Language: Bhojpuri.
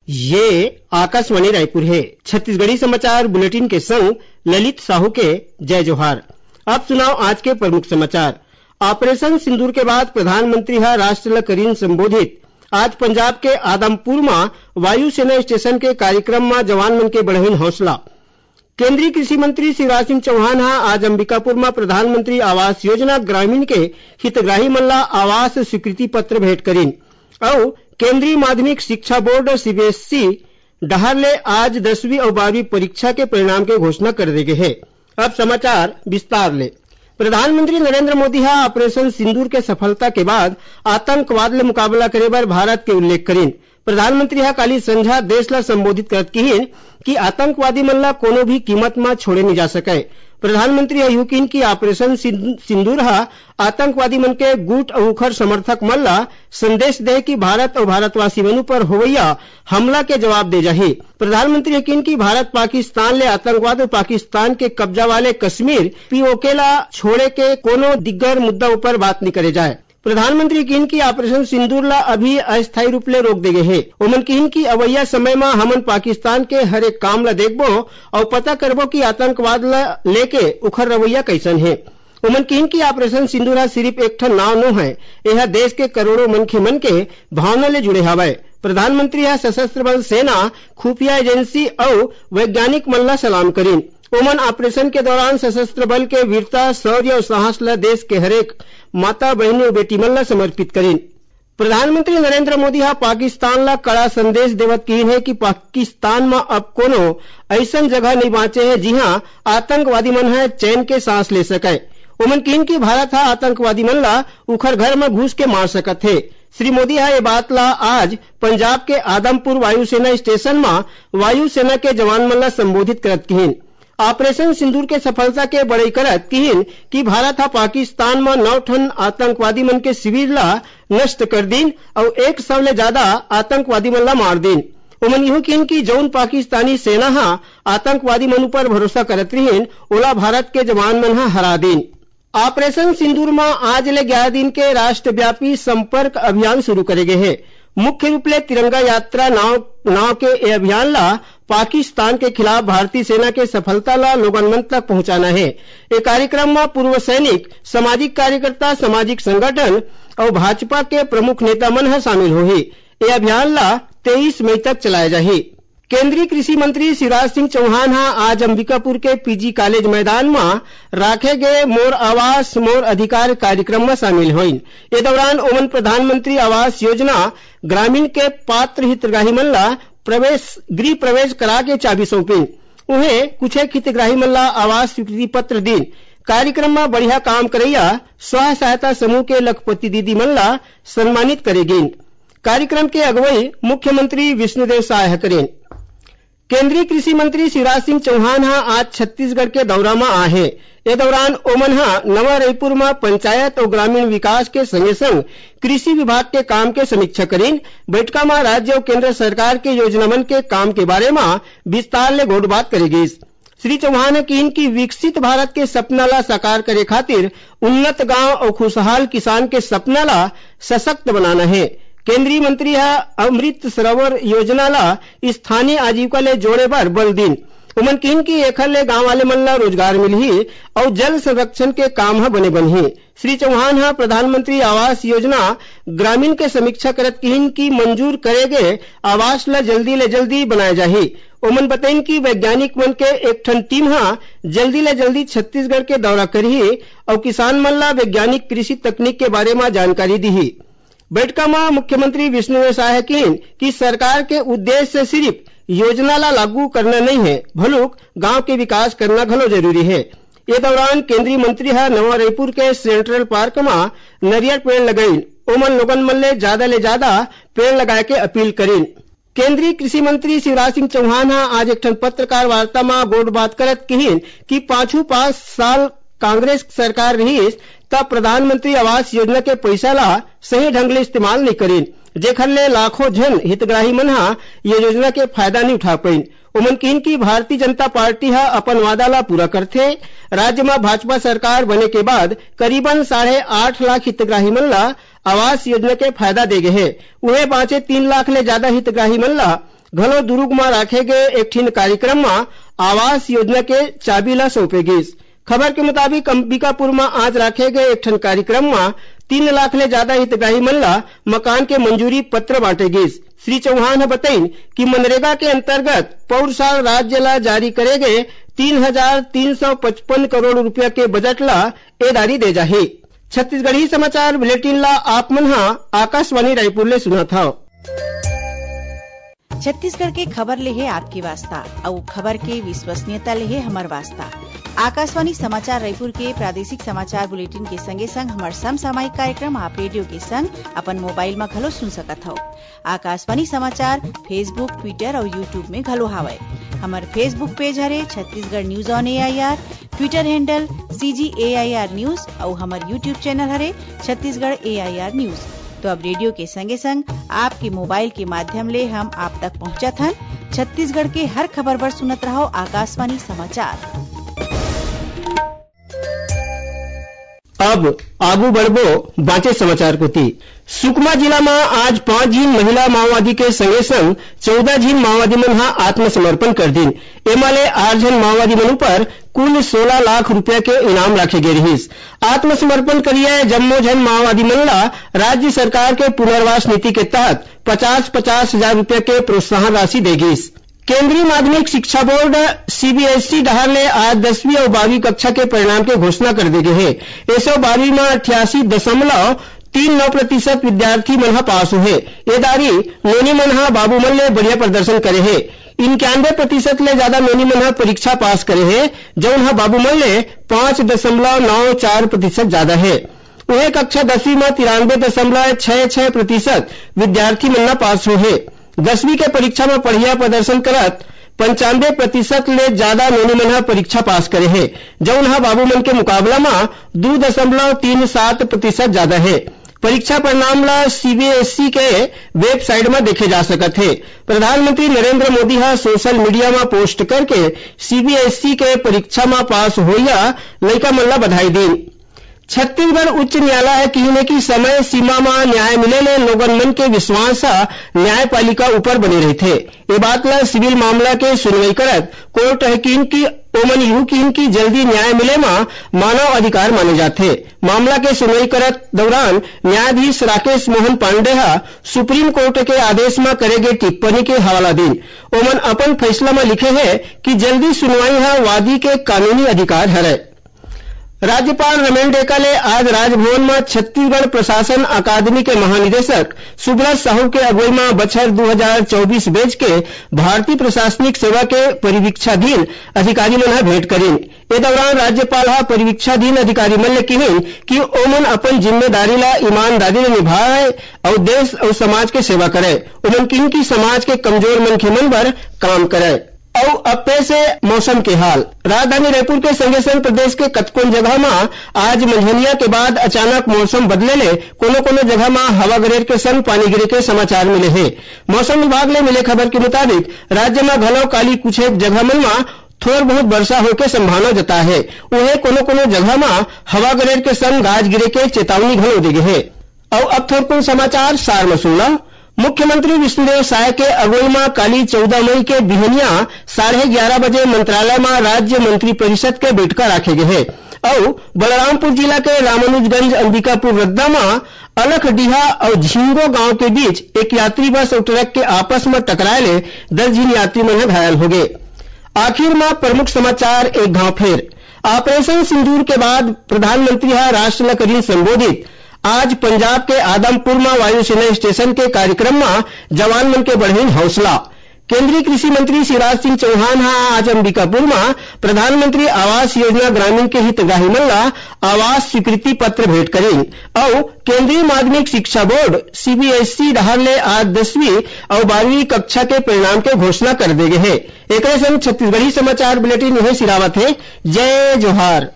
ये आकाशवाणी रायपुर है। छत्तीसगढ़ी समाचार बुलेटिन के संग ललित साहू के जय जोहार। अब सुनाओ आज के प्रमुख समाचार। ऑपरेशन सिंदूर के बाद प्रधानमंत्री राष्ट्र ल करीन संबोधित। आज पंजाब के आदमपुर में वायुसेना स्टेशन के कार्यक्रम में जवान मन के बढ़हिन हौसला। केंद्रीय कृषि मंत्री शिवराज सिंह चौहान आज अंबिकापुर में प्रधानमंत्री आवास योजना ग्रामीण के हितग्राही मन ला आवास स्वीकृति पत्र भेंट करीन। और केंद्रीय माध्यमिक शिक्षा बोर्ड सीबीएसई डहर ले आज 10वीं और 12वीं परीक्षा के परिणाम के घोषणा कर दे गए है। अब समाचार विस्तार ले। प्रधानमंत्री नरेंद्र मोदी ऑपरेशन सिंदूर के सफलता के बाद आतंकवाद ले मुकाबला करे बर भारत के उल्लेख करीन। प्रधानमंत्री काली संझा देश ला संबोधित करत कहिन कि आतंकवादी मन ला कोनो भी कीमत में छोड़े नहीं जा सके। प्रधानमंत्री युकीन की ऑपरेशन सिंदूर आतंकवादी मन के गुट और उखर समर्थक मन ला संदेश दे कि भारत और भारतवासी मन पर होवैया हमला के जवाब दे जाही। प्रधानमंत्री यकीन की भारत पाकिस्तान ले आतंकवाद और पाकिस्तान के कब्जा वाले कश्मीर पीओके ला छोड़े के कोनो दिग्गर मुद्दा ऊपर बात नहीं करे जाए। प्रधानमंत्री यकीन की ऑपरेशन सिंदूर ला अभी अस्थायी रूप ले रोक दे गए है। ओमन कहिन की अवैया समय में हमन पाकिस्तान के हर एक काम ला देखबो और पता करबो कि आतंकवाद ला लेके उखर रवैया कैसन है। ओमन कहिन की ऑपरेशन सिंदूर सिर्फ एक ठन नाव नो है, यह देश के करोड़ों मनखे मन के भावना ले जुड़े हवय। प्रधानमंत्री सशस्त्र बल सेना, खुफिया एजेंसी और वैज्ञानिक मन ला सलाम करीन। ओमन ऑपरेशन के दौरान सशस्त्र बल के वीरता, शौर्य और साहस ला देश के हरेक माता बहनी और बेटी मन ला समर्पित करीन। प्रधानमंत्री नरेंद्र मोदी पाकिस्तान ला कड़ा संदेश देवत कहिन है कि पाकिस्तान में अब कोनो ऐसन जगह नहीं बाँचे है जिहां आतंकवादी मन है चैन के सांस ले सके। ओमन कहिन की भारत आतंकवादी मन ला उखर घर में घुस के मार सकत है। श्री मोदी ये बात ला आज पंजाब के आदमपुर वायुसेना स्टेशन में वायुसेना के जवान मन ला संबोधित करत कहिन। ऑपरेशन सिंदूर के सफलता के बड़ाई करत कहिन कि भारत पाकिस्तान में 9 ठन आतंकवादी मन के शिविर ला नष्ट कर दीन और 100 ले ज्यादा आतंकवादी मन ला मार दीन। ओमन यह कहिन कि जौन पाकिस्तानी सेना आतंकवादी मन पर भरोसा करत रहीन ओला भारत के जवान मन हरा दीन। ऑपरेशन सिंदूर में आज ले 11 दिन के राष्ट्रव्यापी संपर्क अभियान शुरू करे गए है। मुख्य रूप ले तिरंगा यात्रा नाव के ये अभियान ला पाकिस्तान के खिलाफ भारतीय सेना के सफलता ला लोगन मन तक पहुंचाना है। ये कार्यक्रम में पूर्व सैनिक, सामाजिक कार्यकर्ता, सामाजिक संगठन और भाजपा के प्रमुख नेता मन शामिल होही। ये अभियान ला 23 मई तक चलाया जाही। केंद्रीय कृषि मंत्री शिवराज सिंह चौहान आज अंबिकापुर के पीजी कॉलेज मैदान में राखे गए मोर आवास मोर अधिकार कार्यक्रम में शामिल हुईन। ये दौरान ओमन प्रधानमंत्री आवास योजना ग्रामीण के पात्र हितग्राही मन ला गृह प्रवेश करा के चाबी सौंपिन। उन्हें कुछ एक हितग्राही मन ला आवास स्वीकृति पत्र दीन। कार्यक्रम में बढ़िया काम करैया स्व सहायता समूह के लखपति दीदी मन ला सम्मानित करेगिन। कार्यक्रम के अगुवाई मुख्यमंत्री विष्णुदेव साय करें। केंद्रीय कृषि मंत्री शिवराज सिंह चौहान आज छत्तीसगढ़ के दौरा में आए हैं। ये दौरान ओमन नवा रायपुर में पंचायत और ग्रामीण विकास के संगे संग कृषि विभाग के काम के समीक्षा करीन। बैठका में राज्य और केंद्र सरकार के योजना मन के काम के बारे में विस्तार ले गोट बात करेगी। श्री चौहान कहिन की विकसित भारत के सपना ला साकार करे खातिर उन्नत गांव और खुशहाल किसान के सपना ला सशक्त बनाना है। केंद्रीय मंत्री अमृत सरोवर योजना ला स्थानीय आजीविका ले जोड़े बर बल दीन। उमन कहिन की एखर ले गांव वाले मन ला रोजगार मिलही और जल संरक्षण के काम बने बनही। श्री चौहान प्रधानमंत्री आवास योजना ग्रामीण के समीक्षा करत कहिन की मंजूर करे गए आवास ला जल्दी ले जल्दी बनाया जाही। ओमन बताइन की वैज्ञानिक मन के एक ठन टीम जल्दी ले जल्दी छत्तीसगढ़ के दौरा करही और किसान मन ला वैज्ञानिक कृषि तकनीक के बारे में जानकारी दीही। बैठका में मुख्यमंत्री विष्णुदेव साय कहिन कि सरकार के उद्देश्य सिर्फ योजना ला लागू करना नहीं है, भलुक गांव के विकास करना घलो जरूरी है। ये दौरान केंद्रीय मंत्री नवा रायपुर के सेंट्रल पार्क में नरियर पेड़ लगाइन। ओमन लोगन मन ले ज्यादा पेड़ लगाए के अपील करीन। केंद्रीय कृषि मंत्री शिवराज सिंह चौहान आज एक पत्रकार वार्ता में गोट बात करत कहिन कि 5 साल कांग्रेस सरकार रही तब प्रधानमंत्री आवास योजना के पैसा ला सही ढंग ले इस्तेमाल नहीं करीन, जेखर ले लाखों जन हितग्राही मन ये योजना के फायदा नहीं उठा पाइन। ओमन कहिन की भारतीय जनता पार्टी अपन वादा ला पूरा करथे। राज्य में भाजपा सरकार बने के बाद करीबन 8.5 लाख हितग्राही मन ला आवास योजना के फायदा दे गए है। उन्हें बाँचे 3 लाख ले ज्यादा हितग्राही मन ला घलो दुर्ग में राखे गए एक ठिन कार्यक्रम में आवास योजना के चाबी ला सौंपे गिस। खबर के मुताबिक अंबिकापुर में आज राखे गए एक ठन कार्यक्रम में 3 लाख ले ज्यादा हितग्राही मन ला मकान के मंजूरी पत्र बांटे गिस। श्री चौहान ने बताइन कि मनरेगा के अंतर्गत पौर साल राज्य ला जारी करे गए 3,355 करोड़ रुपया के बजट ला एदारी दे जाही। छत्तीसगढ़ी समाचार बुलेटिन ला आप मन आकाशवाणी रायपुर ले सुना था। छत्तीसगढ़ के खबर ले है आपकी वास्ता और खबर के विश्वसनीयता ले है हमार वास्ता। आकाशवाणी समाचार रायपुर के प्रादेशिक समाचार बुलेटिन के संगे संग हमार समसामयिक कार्यक्रम आप रेडियो के संग अपन मोबाइल में घलो सुन सकत हो। आकाशवाणी समाचार फेसबुक, ट्विटर और यूट्यूब में घलो हावय। हमार फेसबुक पेज हरे Chhattisgarh news on AIR, Twitter handle CGAIR news और हमार यूट्यूब चैनल हरे छत्तीसगढ़ AIR न्यूज। तो अब रेडियो के संगे संग आपके मोबाइल के माध्यम ले हम आप तक पहुंचत हन। छत्तीसगढ़ के हर खबर पर सुनत रहो आकाशवाणी समाचार। अब आगू बढ़बो बाँचे समाचार को थी। सुकमा जिला में आज 5 झीन महिला माओवादी के संगे संग 14 झीन माओवादी मन आत्मसमर्पण कर दिन। एमाले 8 झन माओवादी मन पर कुल 16 लाख रुपया के इनाम राखे गए रहिस। आत्मसमर्पण करिए जम्मो झन माओवादी मन ला राज्य सरकार के पुनर्वास नीति के तहत 50-50 हजार रुपया के प्रोत्साहन राशि देगिस। केंद्रीय माध्यमिक शिक्षा बोर्ड CBSE डहार ले आज 10वीं और 12वीं कक्षा के परिणाम के घोषणा कर दे गए है। 112वीं में 88.39% विद्यार्थी मन पास हुए। ये दारी नोनी मन बाबू मन ले बढ़िया प्रदर्शन करे है। 91% ले ज्यादा नोनी मन परीक्षा पास करे है, जौन बाबू मन ले 5.94% ज्यादा है। वही कक्षा 10वीं में 93.66% विद्यार्थी मन पास हुए। 10वीं के परीक्षा में बढ़िया प्रदर्शन करत 95% ले ज्यादा नोनी मन परीक्षा पास करे है, जौन बाबू मन के मुकाबला में 2.37% ज्यादा है। परीक्षा परिणाम ला CBSE के वेबसाइट में देखे जा सकत है। प्रधानमंत्री नरेंद्र मोदी सोशल मीडिया में पोस्ट करके CBSE के परीक्षा में पास होइया लइका मन ला बधाई दी। छत्तीसगढ़ उच्च न्यायालय कहने की समय सीमा में न्याय मिले ले लोगन मन के विश्वास न्यायपालिका ऊपर बने रहे थे। ये बात ला सिविल मामला के सुनवाई करत कोर्ट हकीम की ओमन यू की जल्दी न्याय मिले में मानव अधिकार माने जाते। मामला के सुनवाई करत दौरान न्यायाधीश राकेश मोहन पांडे सुप्रीम कोर्ट के आदेश में करे गए टिप्पणी के हवाला दी। ओमन अपन फैसला में लिखे है कि जल्दी सुनवाई वादी के कानूनी अधिकार है। राज्यपाल रमेन डेका ने आज राजभवन में छत्तीसगढ़ प्रशासन अकादमी के महानिदेशक सुब्रत साहू के अगुवाई में बछर 2024 बैच के भारतीय प्रशासनिक सेवा के परिवीक्षाधीन अधिकारी मन भेंट करीन। ए दौरान राज्यपाल परिवीक्षाधीन अधिकारी मन ले कहिन कि ओमन अपन जिम्मेदारी ला ईमानदारी ले निभाए और देश और समाज के सेवा करे। ओमन कहिन कि समाज के कमजोर मनखे मन पर काम करे। और अब पेश है मौसम के हाल। राजधानी रायपुर के संगे संग प्रदेश के कतकोन जगह में आज मंझनिया के बाद अचानक मौसम बदले ले कोनो जगह में हवा गरेर के संग पानी गिरे के समाचार मिले हैं। मौसम विभाग ले मिले खबर के मुताबिक राज्य में घलो काली कुछ एक जगह में थोड़ बहुत वर्षा होके संभावना जता है। उन्हें कोनो जगह में हवा गरेर के संग गाज गिरे के चेतावनी घलो दी गई है। और अब थोड़ समाचार सार में सुनना। मुख्यमंत्री विष्णुदेव साय के अगुवाई में काली 14 मई के बिहनिया 11:30 बजे मंत्रालय में राज्य मंत्री परिषद के बैठका रखे गए है। और बलरामपुर जिला के रामानुजगंज अंबिकापुर रद्दा में अलखडीहा और झिंगो गांव के बीच एक यात्री बस और ट्रक के आपस में टकराए 10 यात्री मन घायल हो गए। आखिर में प्रमुख समाचार एक घाव फेर। ऑपरेशन सिंदूर के बाद प्रधानमंत्री राष्ट्र ला करीन संबोधित। आज पंजाब के आदमपुर में वायुसेना स्टेशन के कार्यक्रम में जवान मन के बढ़ीन हौसला। केंद्रीय कृषि मंत्री शिवराज सिंह चौहान आज अंबिकापुर में प्रधानमंत्री आवास योजना ग्रामीण के हितग्राही मन ला आवास स्वीकृति पत्र भेंट करीन। और केंद्रीय माध्यमिक शिक्षा बोर्ड CBSE डहार ले आज 10वीं और 12वीं कक्षा के परिणाम के घोषणा कर दे गए है। एक संग छत्तीसगढ़ी समाचार बुलेटिन यही सिरावत है। जय जोहार।